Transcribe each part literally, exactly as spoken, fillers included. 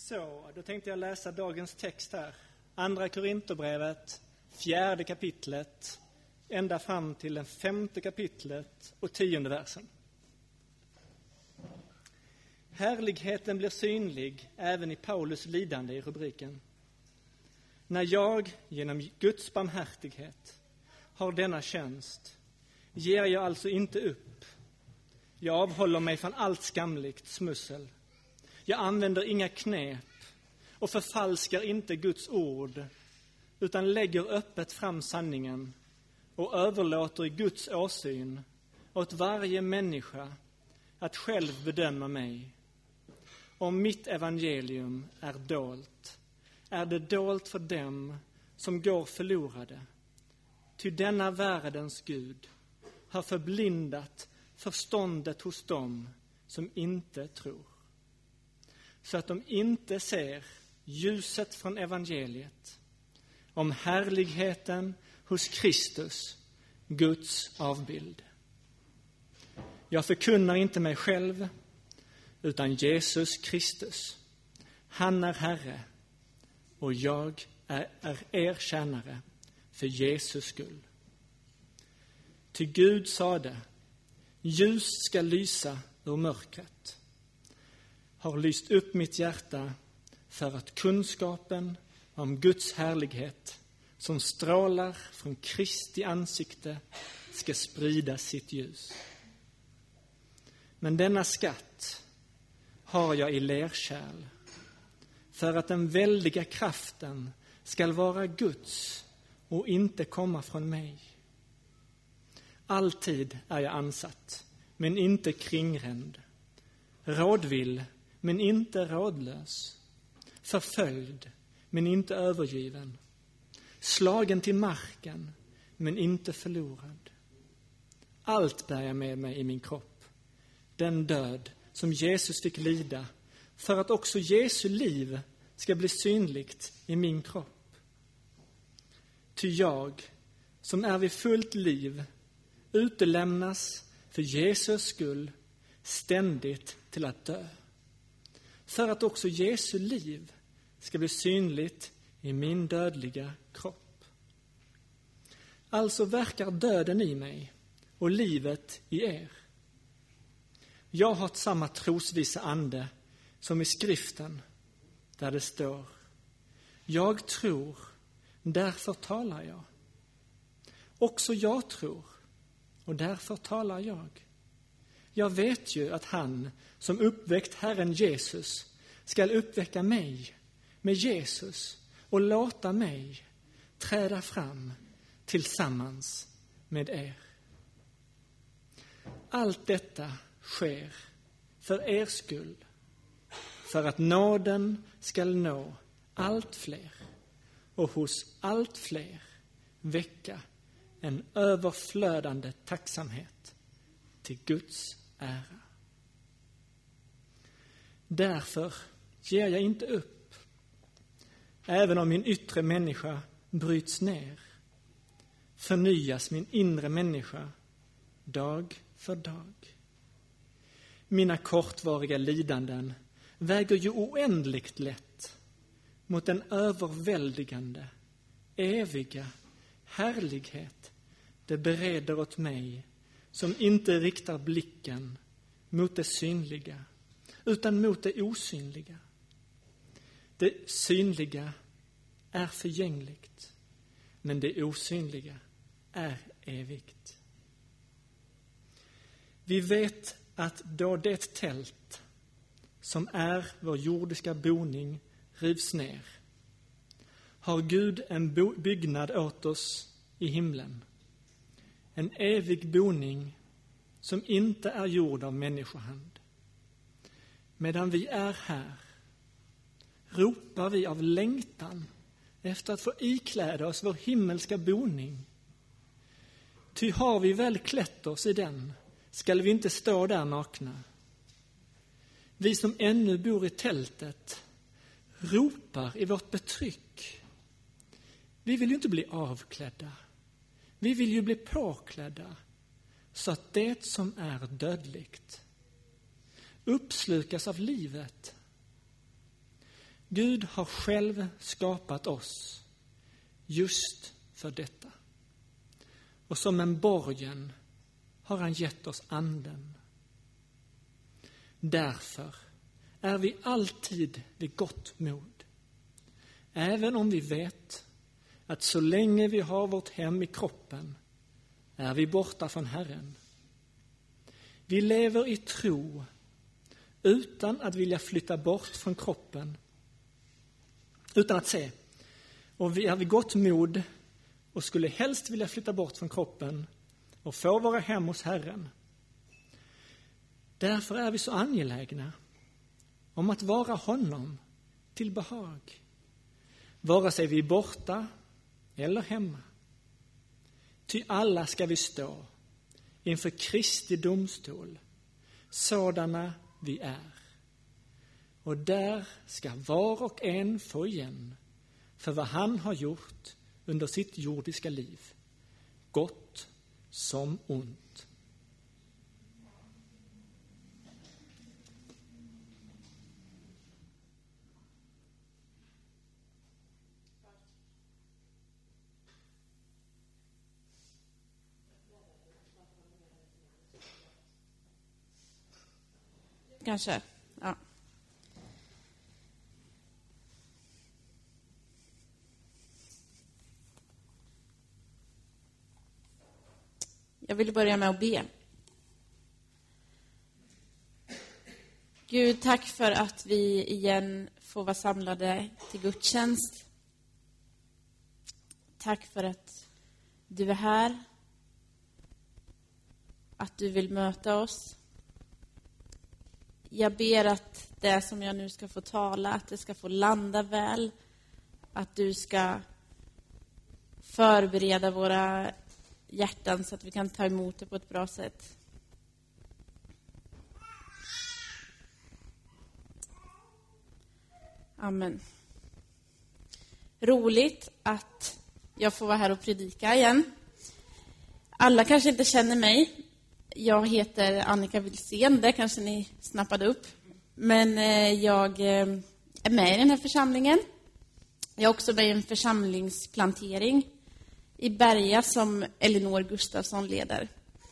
Så, då tänkte jag läsa dagens text här. Andra Korinthierbrevet, fjärde kapitlet, ända fram till det femte kapitlet och tionde versen. Härligheten blir synlig även i Paulus lidande i rubriken. När jag genom Guds barmhärtighet har denna tjänst ger jag alltså inte upp. Jag avhåller mig från allt skamligt smussel. Jag använder inga knep och förfalskar inte Guds ord, utan lägger öppet fram sanningen och överlåter i Guds åsyn åt varje människa att själv bedöma mig. Om mitt evangelium är dolt, är det dolt för dem som går förlorade. Ty denna världens Gud har förblindat förståndet hos dem som inte tror, så att de inte ser ljuset från evangeliet om härligheten hos Kristus, Guds avbild. Jag förkunnar inte mig själv, utan Jesus Kristus. Han är Herre och jag är, är er tjänare för Jesus skull. Ty Gud sade, ljus ska lysa ur mörkret. Har lyst upp mitt hjärta för att kunskapen om Guds härlighet som strålar från Kristi ansikte ska sprida sitt ljus. Men denna skatt har jag i lerkärl för att den väldiga kraften ska vara Guds och inte komma från mig. Alltid är jag ansatt, men inte kringränd. Rådvill, men inte rådlös. Förföljd, men inte övergiven. Slagen till marken, men inte förlorad. Allt bär jag med mig i min kropp. Den död som Jesus fick lida, för att också Jesu liv ska bli synligt i min kropp. Ty jag, som är vid fullt liv, utelämnas för Jesus skull ständigt till att dö. För att också Jesu liv ska bli synligt i min dödliga kropp. Alltså verkar döden i mig och livet i er. Jag har samma trosvisa ande som i skriften där det står: jag tror, därför talar jag. Också jag tror, och därför talar jag. Jag vet ju att han som uppväckt Herren Jesus skall uppväcka mig med Jesus och låta mig träda fram tillsammans med er. Allt detta sker för er skull, för att nåden skall nå allt fler och hos allt fler väcka en överflödande tacksamhet till Guds ära. Därför ger jag inte upp, även om min yttre människa bryts ner. Förnyas min inre människa dag för dag. Mina kortvariga lidanden väger ju oändligt lätt mot den överväldigande, eviga härlighet det bereder åt mig som inte riktar blicken mot det synliga utan mot det osynliga. Det synliga är förgängligt, men det osynliga är evigt. Vi vet att då det tält som är vår jordiska boning rivs ner, har Gud en bo- byggnad åt oss i himlen. En evig boning som inte är gjord av människohand. Medan vi är här ropar vi av längtan efter att få ikläda oss vår himmelska boning. Ty har vi väl klätt oss i den, skall vi inte stå där nakna. Vi som ännu bor i tältet ropar i vårt betryck. Vi vill ju inte bli avklädda. Vi vill ju bli påklädda, så att det som är dödligt uppslukas av livet. Gud har själv skapat oss just för detta. Och som en borgen har han gett oss anden. Därför är vi alltid vid gott mod. Även om vi vet att så länge vi har vårt hem i kroppen är vi borta från Herren. Vi lever i tro utan att vilja flytta bort från kroppen. Utan att se. Och vi är vid gott mod och skulle helst vilja flytta bort från kroppen och få våra hem hos Herren. Därför är vi så angelägna om att vara honom till behag. Vare sig vi är borta eller hemma. Ty alla ska vi stå inför Kristi domstol, sådana vi är. Och där ska var och en få igen för vad han har gjort under sitt jordiska liv, gott som ont. Kanske, ja. Jag vill börja med att be. Gud, tack för att vi igen får vara samlade till gudstjänst. Tack för att du är här. Att du vill möta oss. Jag ber att det som jag nu ska få tala, att det ska få landa väl. Att du ska förbereda våra hjärtan så att vi kan ta emot det på ett bra sätt. Amen. Roligt att jag får vara här och predika igen. Alla kanske inte känner mig. Jag heter Annika Wilsén, det kanske ni snappade upp. Men jag är med i den här församlingen. Jag är också med i en församlingsplantering i Berga som Elinor Gustafsson leder.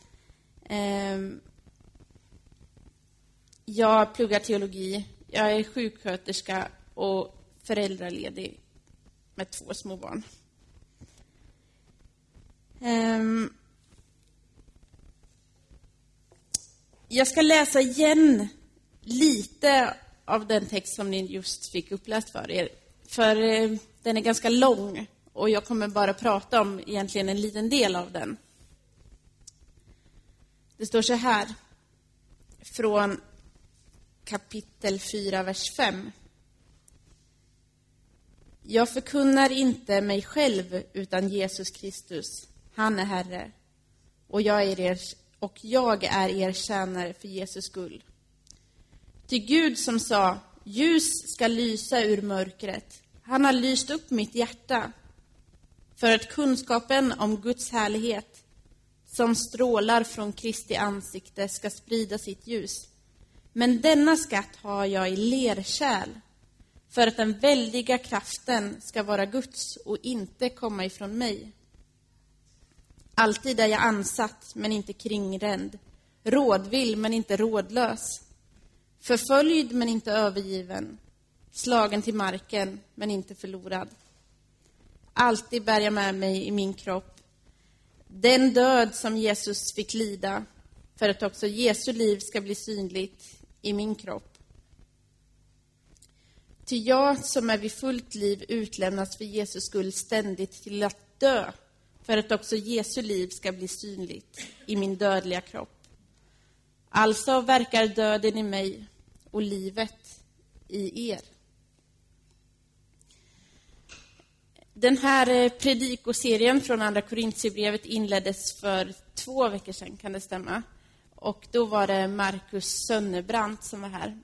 Jag pluggar teologi, jag är sjuksköterska och föräldraledig med två små barn. Jag ska läsa igen lite av den text som ni just fick uppläst för er. För den är ganska lång och jag kommer bara prata om egentligen en liten del av den. Det står så här från kapitel fyra, vers fem. Jag förkunnar inte mig själv utan Jesus Kristus. Han är Herre och jag är er, och jag är er tjänare för Jesus skull. Till Gud som sa, ljus ska lysa ur mörkret. Han har lyst upp mitt hjärta för att kunskapen om Guds härlighet som strålar från Kristi ansikte ska sprida sitt ljus. Men denna skatt har jag i lerkärl för att den väldiga kraften ska vara Guds och inte komma ifrån mig. Alltid är jag ansatt men inte kringränd, rådvill men inte rådlös, förföljd men inte övergiven, slagen till marken men inte förlorad. Alltid bär jag med mig i min kropp den död som Jesus fick lida för att också Jesu liv ska bli synligt i min kropp. Ty jag som är vid fullt liv utlämnas för Jesus skull ständigt till att dö för att också Jesu liv ska bli synligt i min dödliga kropp. Alltså verkar döden i mig och livet i er. Den här predikoserien från andra Korintierbrevet inleddes för två veckor sedan, kan det stämma? Och då var det Markus Sönnebrant som var här.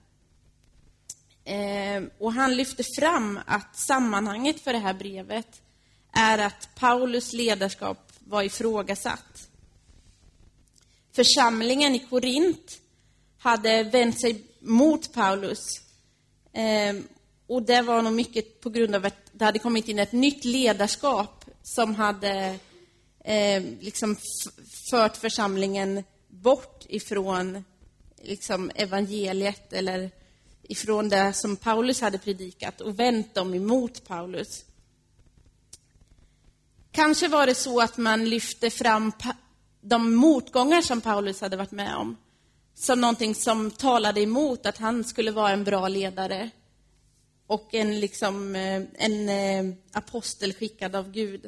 Eh, och han lyfte fram att sammanhanget för det här brevet är att Paulus ledarskap var ifrågasatt. Församlingen i Korint hade vänt sig mot Paulus. Eh, Och det var nog mycket på grund av att det hade kommit in ett nytt ledarskap som hade eh, liksom f- fört församlingen bort ifrån liksom evangeliet eller ifrån det som Paulus hade predikat och vänt dem emot Paulus. Kanske var det så att man lyfte fram pa- de motgångar som Paulus hade varit med om som någonting som talade emot att han skulle vara en bra ledare och en, liksom, en apostel skickad av Gud.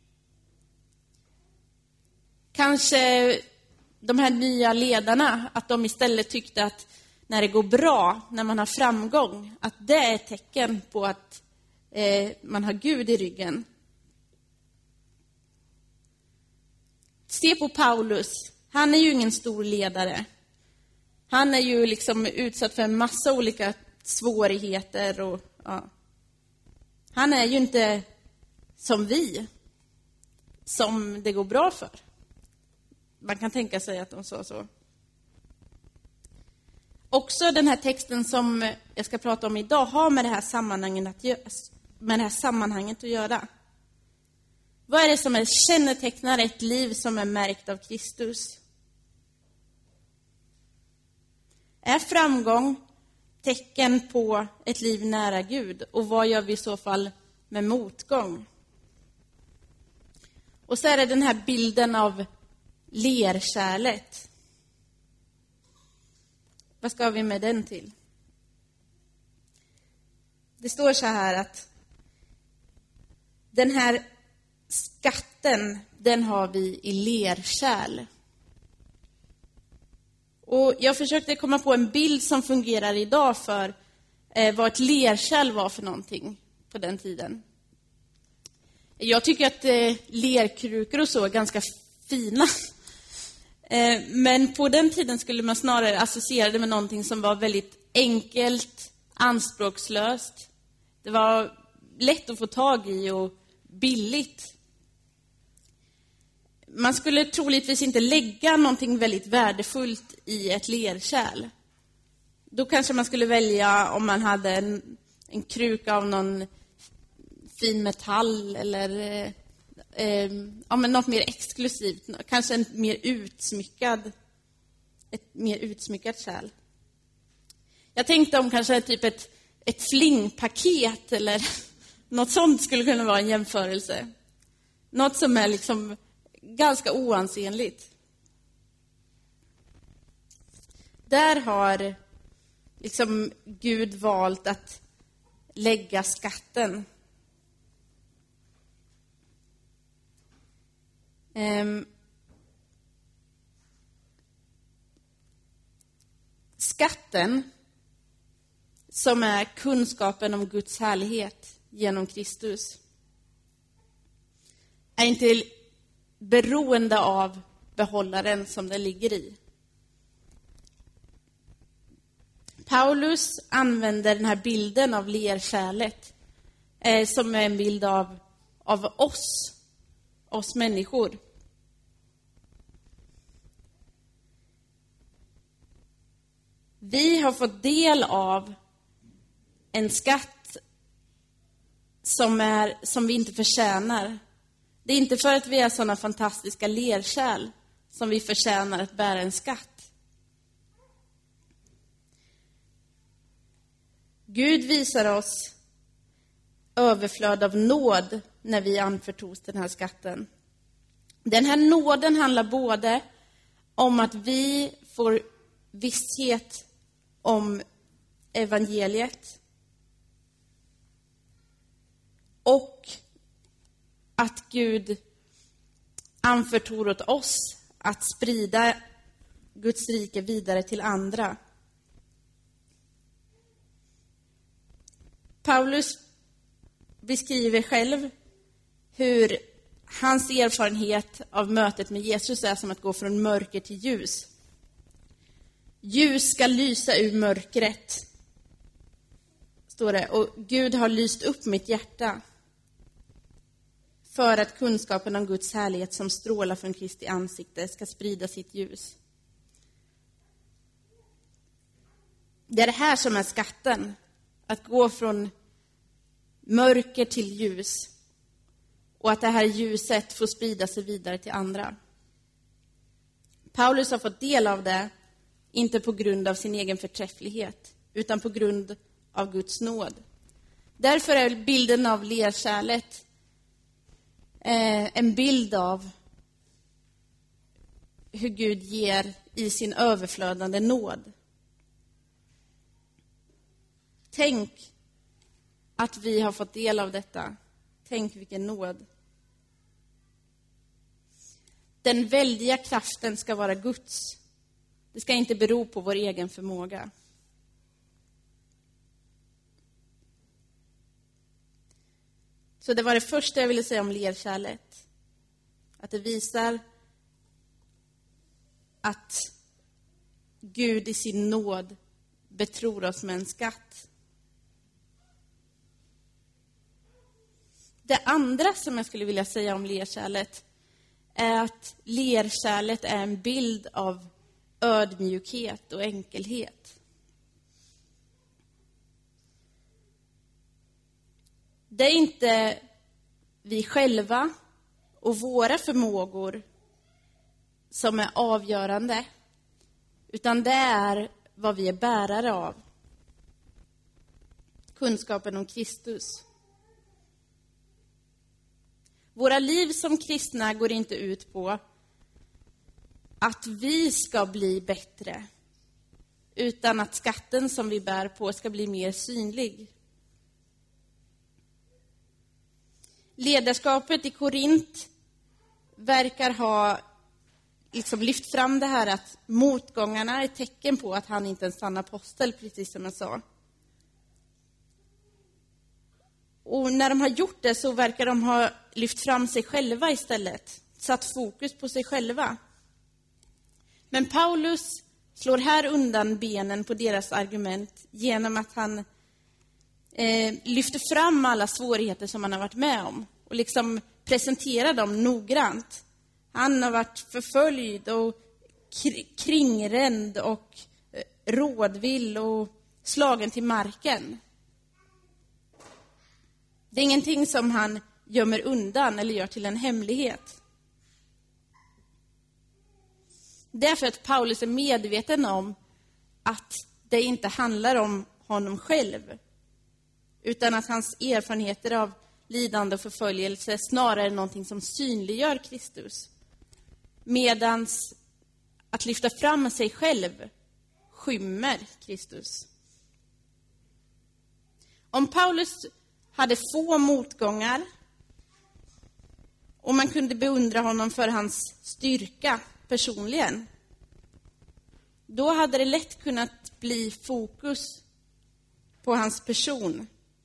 Kanske de här nya ledarna, att de istället tyckte att när det går bra, när man har framgång, att det är ett tecken på att eh, man har Gud i ryggen. Se på Paulus. Han är ju ingen stor ledare. Han är ju liksom utsatt för en massa olika svårigheter. Och, ja. Han är ju inte som vi, som det går bra för. Man kan tänka sig att de sa så. Också den här texten som jag ska prata om idag har med det här sammanhanget att göra, med det här sammanhanget att göra. Vad är det som är kännetecknar ett liv som är märkt av Kristus? Är framgång tecken på ett liv nära Gud? Och vad gör vi i så fall med motgång? Och så är det den här bilden av lerkärlet. Vad ska vi med den till? Det står så här att den här skatten, den har vi i lerkärl. Och jag försökte komma på en bild som fungerar idag för eh, vad ett lerkärl var för någonting på den tiden. Jag tycker att eh, lerkrukor och så är ganska fina. eh, men på den tiden skulle man snarare associera det med någonting som var väldigt enkelt, anspråkslöst. Det var lätt att få tag i och billigt. Man skulle troligtvis inte lägga någonting väldigt värdefullt i ett lerkärl. Då kanske man skulle välja om man hade en, en kruka av någon fin metall eller eh, eh, ja, men något mer exklusivt. Kanske en mer utsmyckad, ett mer utsmyckat kärl. Jag tänkte om kanske typ ett, ett flingpaket eller något sånt skulle kunna vara en jämförelse. Något som är liksom ganska oansenligt. Där har liksom Gud valt att lägga skatten. Ehm. Skatten som är kunskapen om Guds härlighet genom Kristus är inte beroende av behållaren som det ligger i. Paulus använder den här bilden av lerkärlet eh, som är en bild av, av oss, oss människor. Vi har fått del av en skatt som, är, som vi inte förtjänar. Det är inte för att vi är sådana fantastiska lerkärl som vi förtjänar att bära en skatt. Gud visar oss överflöd av nåd när vi anförtros den här skatten. Den här nåden handlar både om att vi får visshet om evangeliet och att Gud anförtror åt oss att sprida Guds rike vidare till andra. Paulus beskriver själv hur hans erfarenhet av mötet med Jesus är som att gå från mörker till ljus. Ljus ska lysa ur mörkret, står det. Och Gud har lyst upp mitt hjärta för att kunskapen om Guds härlighet som strålar från Kristi ansikte ska sprida sitt ljus. Det är det här som är skatten. Att gå från mörker till ljus. Och att det här ljuset får sprida sig vidare till andra. Paulus har fått del av det, inte på grund av sin egen förträfflighet, utan på grund av Guds nåd. Därför är bilden av lerkärlet eh, en bild av hur Gud ger i sin överflödande nåd. Tänk att vi har fått del av detta. Tänk vilken nåd. Den väldiga kraften ska vara Guds. Det ska inte bero på vår egen förmåga. Så det var det första jag ville säga om lerkärlet. Att det visar att Gud i sin nåd betror oss med en skatt. Det andra som jag skulle vilja säga om lerkärlet är att lerkärlet är en bild av ödmjukhet och enkelhet. Det är inte vi själva och våra förmågor som är avgörande, utan det är vad vi är bärare av. Kunskapen om Kristus. Våra liv som kristna går inte ut på att vi ska bli bättre, utan att skatten som vi bär på ska bli mer synlig. Ledarskapet i Korint verkar ha liksom lyft fram det här att motgångarna är ett tecken på att han inte är en sann apostel, precis som jag sa. Och när de har gjort det så verkar de ha lyft fram sig själva istället. Satt fokus på sig själva. Men Paulus slår här undan benen på deras argument genom att han eh, lyfter fram alla svårigheter som han har varit med om. Och liksom presenterar dem noggrant. Han har varit förföljd och kringränd och rådvill och slagen till marken. Det är ingenting som han gömmer undan eller gör till en hemlighet. Därför att Paulus är medveten om att det inte handlar om honom själv, utan att hans erfarenheter av lidande och förföljelse snarare är någonting som synliggör Kristus. Medans att lyfta fram sig själv skymmer Kristus. Om Paulus hade få motgångar och man kunde beundra honom för hans styrka personligen, då hade det lätt kunnat bli fokus på hans person.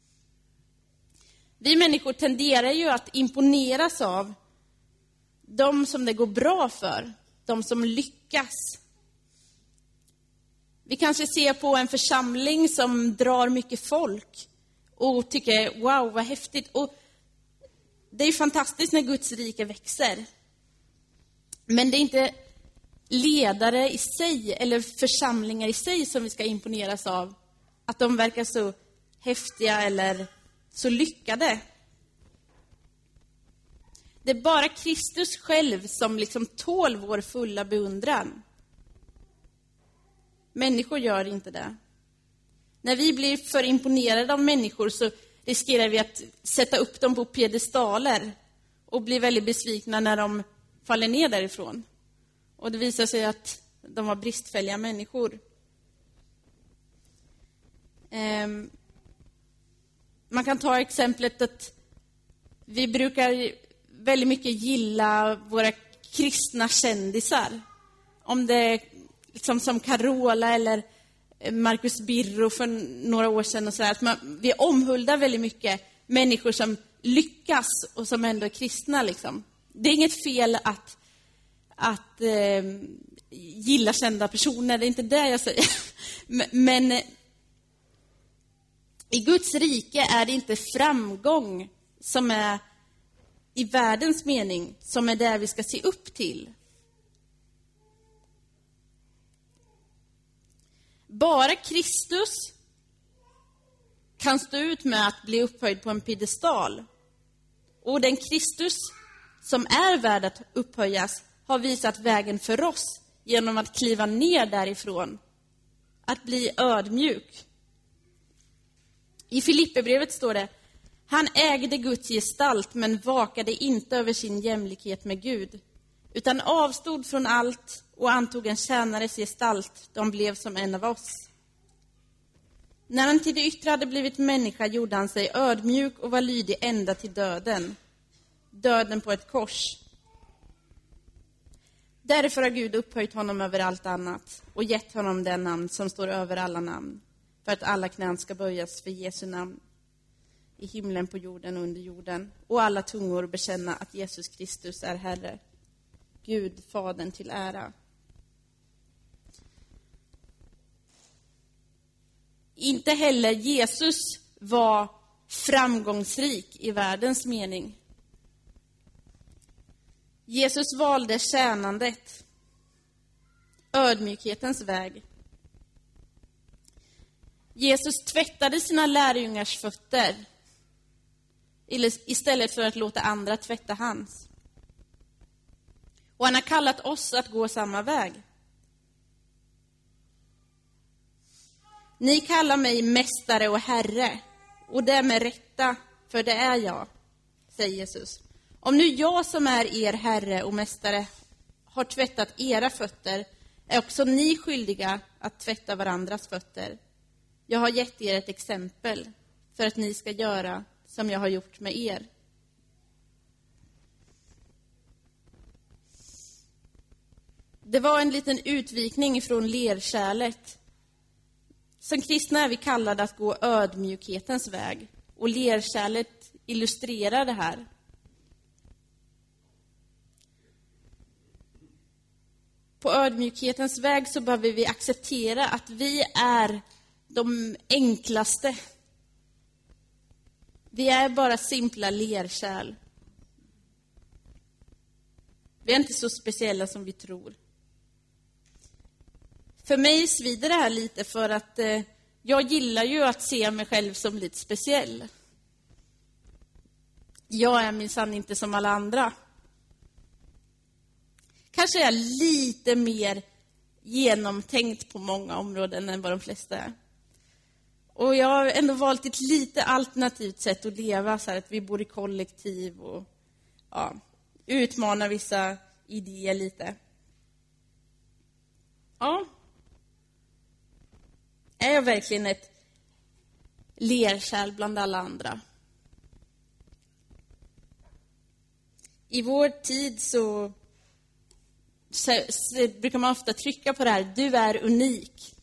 Vi människor tenderar ju att imponeras av de som det går bra för, de som lyckas. Vi kanske ser på en församling som drar mycket folk och tycker, wow, vad häftigt. Och det är fantastiskt när Guds rike växer. Men det är inte ledare i sig eller församlingar i sig som vi ska imponeras av. Att de verkar så häftiga eller så lyckade. Det är bara Kristus själv som liksom tål vår fulla beundran. Människor gör inte det. När vi blir för imponerade av människor så riskerar vi att sätta upp dem på piedestaler och bli väldigt besvikna när de faller ner därifrån. Och det visar sig att de var bristfälliga människor. Um, man kan ta exemplet att vi brukar väldigt mycket gilla våra kristna kändisar. Om det är liksom som Carola eller Marcus Birro för några år sedan. Och så här, att man, vi omhuldar väldigt mycket människor som lyckas och som ändå är kristna. Liksom. Det är inget fel att, att eh, gilla kända personer, det är inte det jag säger. Men i Guds rike är det inte framgång som är i världens mening som är det vi ska se upp till. Bara Kristus kan stå ut med att bli upphöjd på en piedestal. Och den Kristus som är värd att upphöjas har visat vägen för oss genom att kliva ner därifrån. Att bli ödmjuk. I Filipperbrevet står det: han ägde Guds gestalt men vakade inte över sin jämlikhet med Gud, utan avstod från allt och antog en tjänares gestalt. De blev som en av oss. När han till det yttre hade blivit människa gjorde han sig ödmjuk och var lydig ända till döden. Döden på ett kors. Därför har Gud upphöjt honom över allt annat och gett honom den namn som står över alla namn, för att alla knän ska böjas för Jesu namn, i himlen, på jorden och under jorden, och alla tungor bekänna att Jesus Kristus är Herre, Gud Fadern till ära. Inte heller Jesus var framgångsrik i världens mening. Jesus valde tjänandet, ödmjukhetens väg. Jesus tvättade sina lärjungars fötter istället för att låta andra tvätta hans. Och han har kallat oss att gå samma väg. Ni kallar mig mästare och herre, och det är med rätta, för det är jag, säger Jesus. Om nu jag som är er herre och mästare har tvättat era fötter, är också ni skyldiga att tvätta varandras fötter. Jag har gett er ett exempel för att ni ska göra som jag har gjort med er. Det var en liten utvikning från lerkärlet. Som kristna är vi kallade att gå ödmjukhetens väg, och lerkärlet illustrerar det här. På ödmjukhetens väg så behöver vi acceptera att vi är de enklaste. Vi är bara simpla lerkärl. Vi är inte så speciella som vi tror. För mig svider det här lite, för att eh, jag gillar ju att se mig själv som lite speciell. Jag är minsann inte som alla andra. Kanske är jag lite mer genomtänkt på många områden än vad de flesta är. Och jag har ändå valt ett lite alternativt sätt att leva, så här att vi bor i kollektiv och ja, utmanar vissa idéer lite. Ja. Är jag verkligen ett lerkärl bland alla andra? I vår tid så, så, så brukar man ofta trycka på det här: du är unik.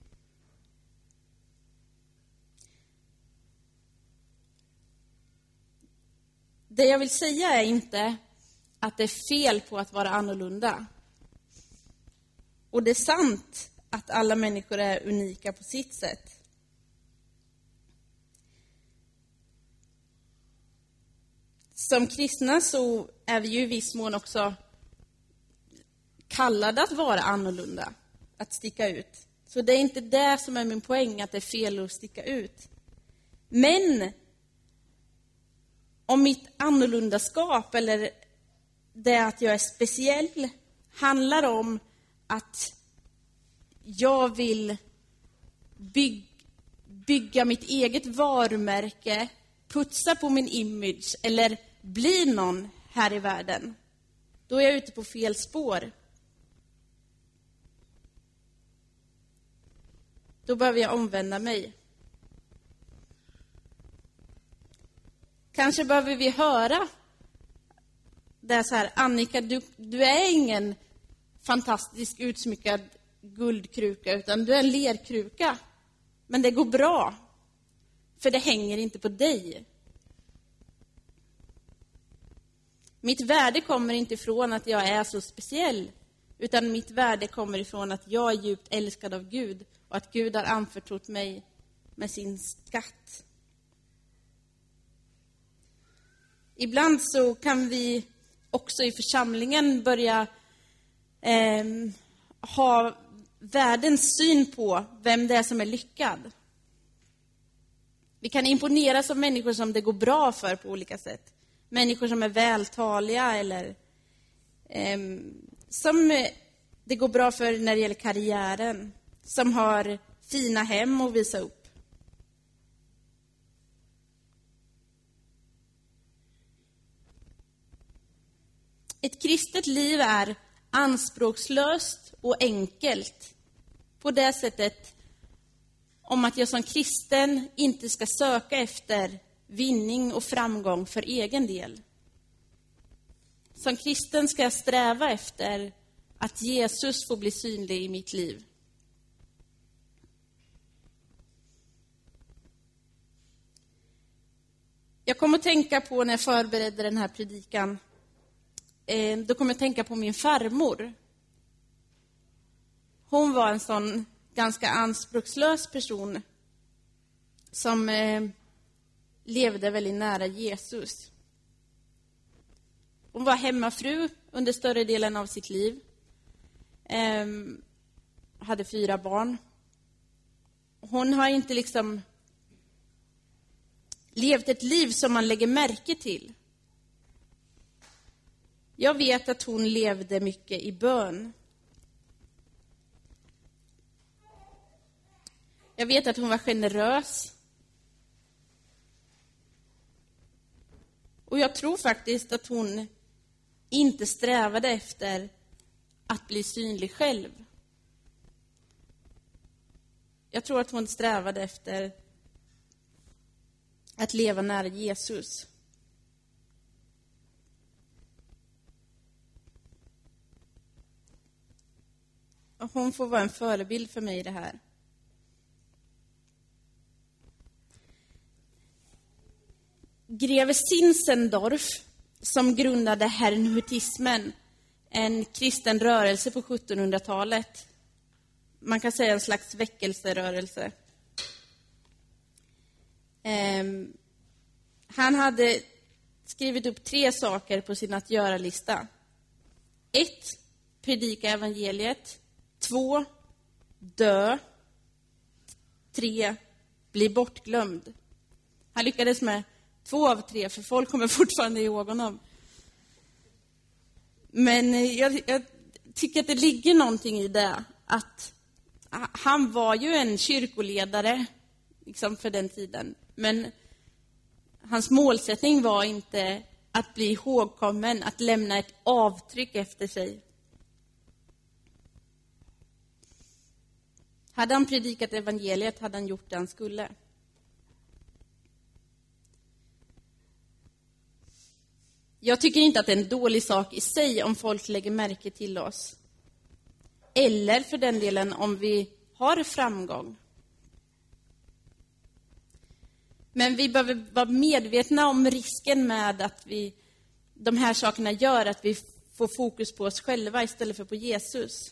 Det jag vill säga är inte att det är fel på att vara annorlunda. Och det är sant att alla människor är unika på sitt sätt. Som kristna så är vi ju i viss mån också kallade att vara annorlunda, att sticka ut. Så det är inte det som är min poäng, att det är fel att sticka ut. Men om mitt annorlundaskap eller det att jag är speciell handlar om att jag vill bygga, bygga mitt eget varumärke, putsa på min image eller bli någon här i världen, då är jag ute på fel spår. Då behöver jag omvända mig. Kanske behöver vi höra det är så här: Annika, du, du är ingen fantastisk utsmyckad guldkruka, utan du är en lerkruka. Men det går bra, för det hänger inte på dig. Mitt värde kommer inte ifrån att jag är så speciell, utan mitt värde kommer ifrån att jag är djupt älskad av Gud och att Gud har anförtrott mig med sin skatt. Ibland så kan vi också i församlingen börja eh, ha världens syn på vem det är som är lyckad. Vi kan imponeras av människor som det går bra för på olika sätt. Människor som är vältaliga eller eh, som det går bra för när det gäller karriären. Som har fina hem att visa upp. Ett kristet liv är anspråkslöst och enkelt. På det sättet om att jag som kristen inte ska söka efter vinning och framgång för egen del. Som kristen ska jag sträva efter att Jesus får bli synlig i mitt liv. Jag kommer att tänka på när jag förberedde den här predikan. Eh, då kommer jag att tänka på min farmor. Hon var en sån ganska anspråkslös person som eh, levde väldigt nära Jesus. Hon var hemmafru under större delen av sitt liv. Eh, hade fyra barn. Hon har inte liksom levt ett liv som man lägger märke till. Jag vet att hon levde mycket i bön. Jag vet att hon var generös. Och jag tror faktiskt att hon inte strävade efter att bli synlig själv. Jag tror att hon strävade efter att leva nära Jesus. Och hon får vara en förebild för mig i det här. Greve Zinzendorf, som grundade herrnhutismen, en kristen rörelse på sjuttonhundratalet. Man kan säga en slags väckelserörelse. Um, han hade skrivit upp tre saker på sin att göra-lista. Ett, predika evangeliet. Två, dö. Tre, bli bortglömd. Han lyckades med två av tre, för folk kommer fortfarande ihåg honom. Men jag, jag tycker att det ligger någonting i det. Att han var ju en kyrkoledare liksom för den tiden. Men hans målsättning var inte att bli ihågkommen, att lämna ett avtryck efter sig. Hade han predikat evangeliet hade han gjort det han skulle. Jag tycker inte att det är en dålig sak i sig om folk lägger märke till oss. Eller för den delen om vi har framgång. Men vi behöver vara medvetna om risken med att vi, de här sakerna gör att vi får fokus på oss själva istället för på Jesus.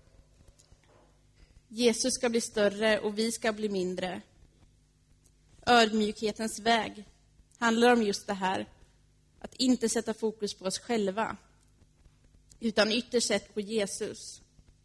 Jesus ska bli större och vi ska bli mindre. Ödmjukhetens väg handlar om just det här. Att inte sätta fokus på oss själva, utan ytterst sett på Jesus.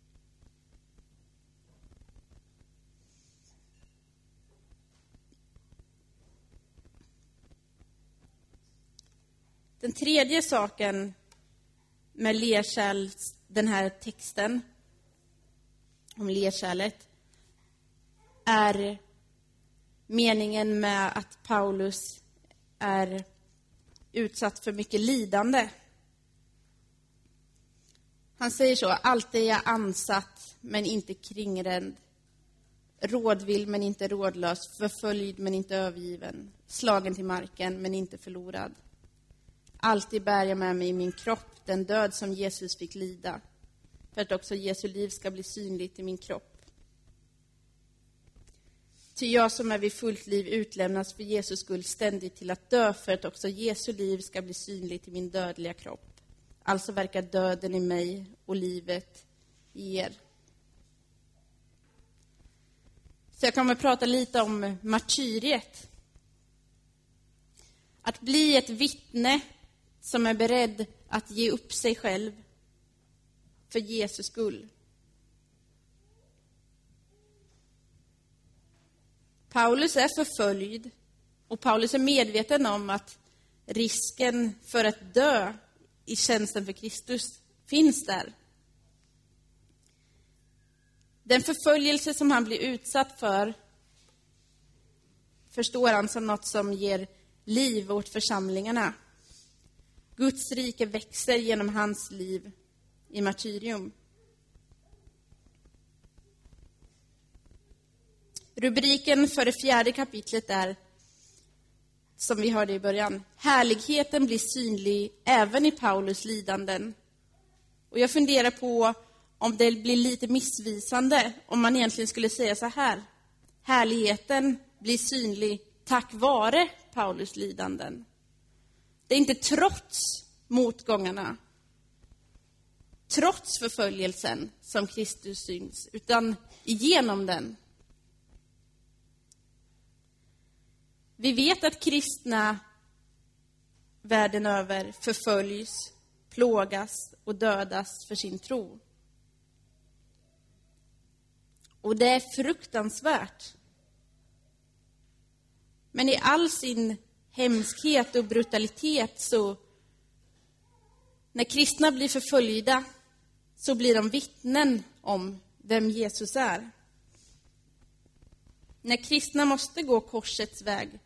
Den tredje saken med lerkärl, den här texten om lerkärlet, är meningen med att Paulus är utsatt för mycket lidande. Han säger så: alltid är jag ansatt men inte kringränd, rådvill men inte rådlös, förföljd men inte övergiven, slagen till marken men inte förlorad. Alltid bär jag med mig i min kropp den död som Jesus fick lida, för att också Jesu liv ska bli synligt i min kropp. Ty jag som är vid fullt liv utlämnas för Jesus skull ständigt till att dö, för att också Jesu liv ska bli synligt i min dödliga kropp. Alltså verkar döden i mig och livet i er. Så jag kommer att prata lite om martyriet. Att bli ett vittne som är beredd att ge upp sig själv för Jesus skull. Paulus är förföljd Och Paulus är medveten om att risken för att dö i tjänsten för Kristus finns där. Den förföljelse som han blir utsatt för förstår han som något som ger liv åt församlingarna. Guds rike växer genom hans liv i martyrium. Rubriken för det fjärde kapitlet är, som vi hörde i början, härligheten blir synlig även i Paulus lidanden. Och jag funderar på om det blir lite missvisande om man egentligen skulle säga så här: härligheten blir synlig tack vare Paulus lidanden. Det är inte trots motgångarna, trots förföljelsen som Kristus syns, utan genom den. Vi vet att kristna världen över förföljs, plågas och dödas för sin tro. Och det är fruktansvärt. Men i all sin hemskhet och brutalitet, så när kristna blir förföljda så blir de vittnen om vem Jesus är. När kristna måste gå korsets väg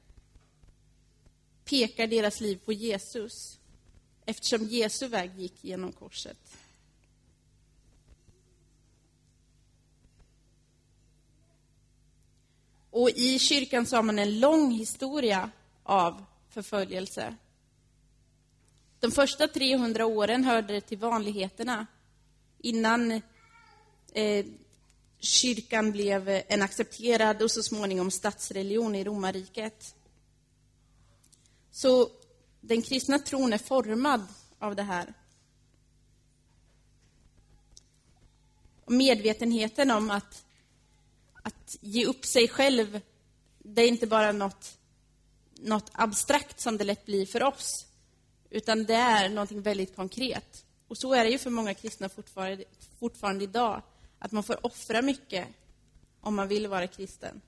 pekar deras liv på Jesus, eftersom Jesu väg gick genom korset. Och i kyrkan så har man en lång historia av förföljelse. De första trehundra åren hörde det till vanligheterna innan eh, kyrkan blev en accepterad och så småningom statsreligion i romarriket. Så den kristna tron är formad av det här. Och medvetenheten om att, att ge upp sig själv, det är inte bara något, något abstrakt som det lätt blir för oss, utan det är något väldigt konkret. Och så är det ju för många kristna fortfarande, fortfarande idag, att man får offra mycket om man vill vara kristen.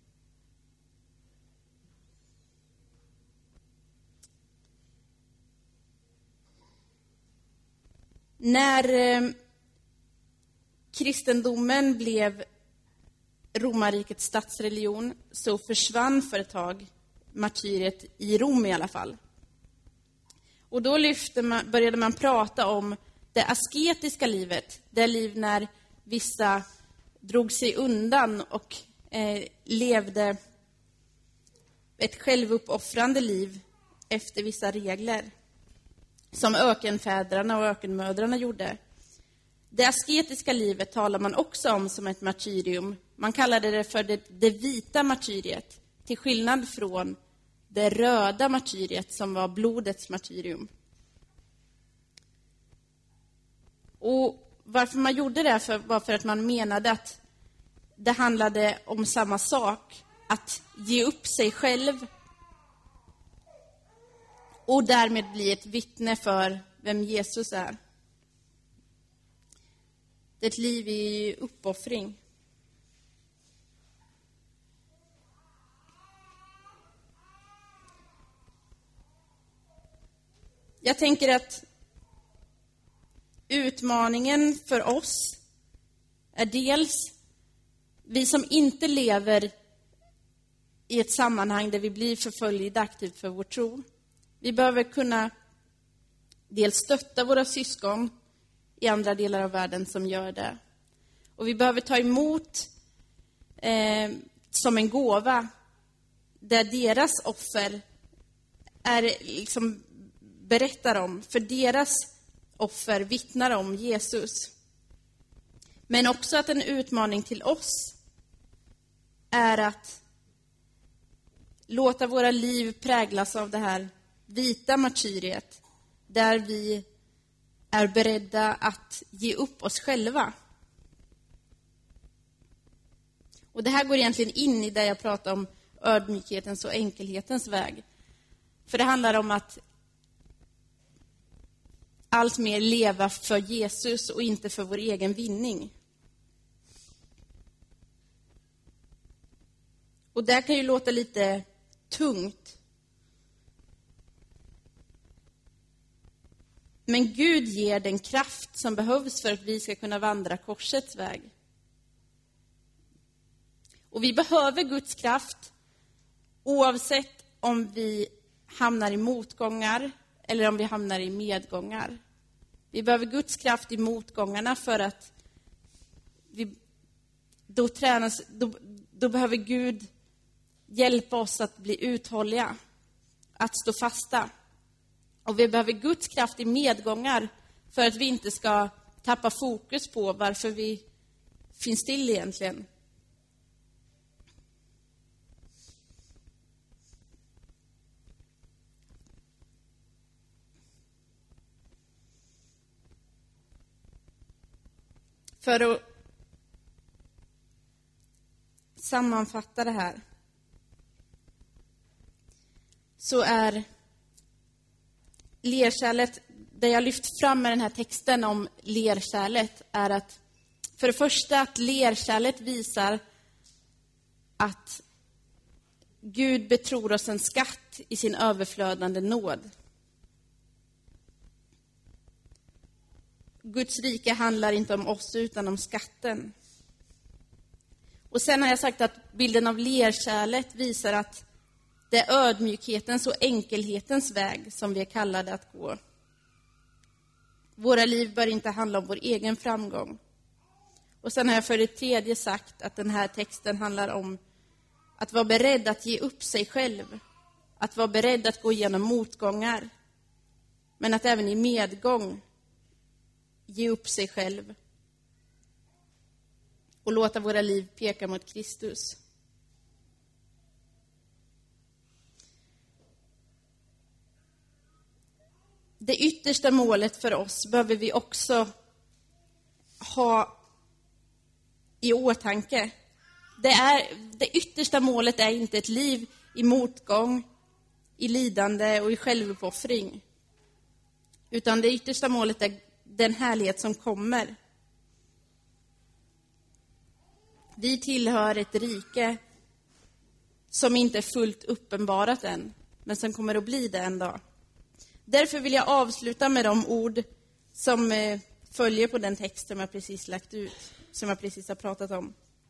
När eh, kristendomen blev romarrikets statsreligion så försvann för ett tag martyriet i Rom i alla fall. Och då lyfte man, började man prata om det asketiska livet, det liv när vissa drog sig undan och eh, levde ett självuppoffrande liv efter vissa regler, som ökenfäderna och ökenmödrarna gjorde. Det asketiska livet talar man också om som ett martyrium. Man kallade det för det, det vita martyriet, till skillnad från det röda martyriet som var blodets martyrium. Och varför man gjorde det för, var för att man menade att det handlade om samma sak, att ge upp sig själv och därmed bli ett vittne för vem Jesus är. Det är ett liv i uppoffring. Jag tänker att utmaningen för oss är dels vi som inte lever i ett sammanhang där vi blir förföljda aktivt för vår tro. Vi behöver kunna dels stötta våra syskon i andra delar av världen som gör det. Och vi behöver ta emot eh, som en gåva där deras offer är liksom berättar om, för deras offer vittnar om Jesus. Men också att en utmaning till oss är att låta våra liv präglas av det här vita martyriet, där vi är beredda att ge upp oss själva. Och det här går egentligen in i det jag pratar om, ödmjukhetens och enkelhetens väg. För det handlar om att allt mer leva för Jesus och inte för vår egen vinning. Och det kan ju låta lite tungt. Men Gud ger den kraft som behövs för att vi ska kunna vandra korsets väg. Och vi behöver Guds kraft oavsett om vi hamnar i motgångar eller om vi hamnar i medgångar. Vi behöver Guds kraft i motgångarna för att vi, då, tränas, då, då behöver Gud hjälpa oss att bli uthålliga, att stå fasta. Och vi behöver Guds kraft i medgångar för att vi inte ska tappa fokus på varför vi finns till egentligen. För att sammanfatta det här så är lerkärlet, det jag lyft fram med den här texten om lerkärlet, är att för det första att lerkärlet visar att Gud betror oss en skatt i sin överflödande nåd. Guds rike handlar inte om oss utan om skatten. Och sen har jag sagt att bilden av lerkärlet visar att det är ödmjukhetens och enkelhetens väg som vi är kallade att gå. Våra liv bör inte handla om vår egen framgång. Och sen har jag för det tredje sagt att den här texten handlar om att vara beredd att ge upp sig själv. Att vara beredd att gå igenom motgångar. Men att även i medgång ge upp sig själv. Och låta våra liv peka mot Kristus. Det yttersta målet för oss behöver vi också ha i åtanke. Det, är, det yttersta målet är inte ett liv i motgång, i lidande och i självuppoffring. Utan det yttersta målet är den härlighet som kommer. Vi tillhör ett rike som inte är fullt uppenbarat än, men som kommer att bli det en dag. Därför vill jag avsluta med de ord som följer på den text som jag precis lagt ut, som jag precis har pratat om.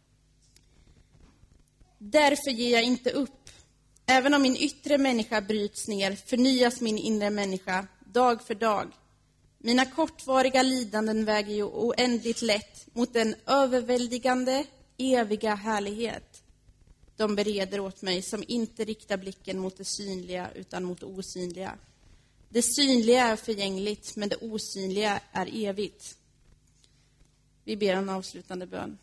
Därför ger jag inte upp. Även om min yttre människa bryts ner, förnyas min inre människa dag för dag. Mina kortvariga lidanden väger ju oändligt lätt mot den överväldigande, eviga härlighet de bereder åt mig, som inte riktar blicken mot det synliga utan mot det osynliga. Det synliga är förgängligt, men det osynliga är evigt. Vi ber en avslutande bön.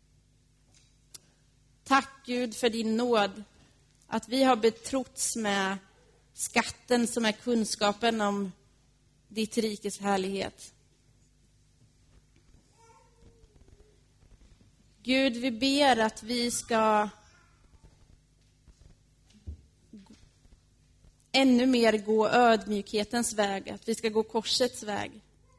Tack Gud för din nåd, att vi har betrotts med skatten som är kunskapen om ditt rikes härlighet. Gud, vi ber att vi ska ännu mer gå ödmjukhetens väg, att vi ska gå korsets väg.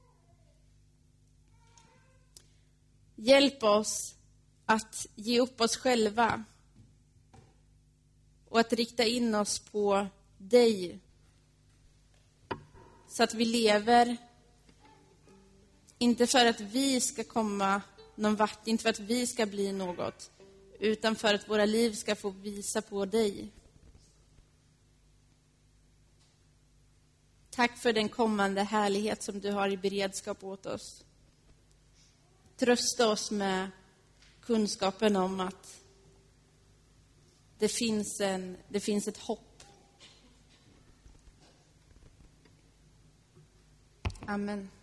Hjälp oss att ge upp oss själva och att rikta in oss på dig, så att vi lever inte för att vi ska komma någon vart, inte för att vi ska bli något, utan för att våra liv ska få visa på dig. Tack för den kommande härlighet som du har i beredskap åt oss. Trösta oss med kunskapen om att det finns, en, det finns ett hopp. Amen.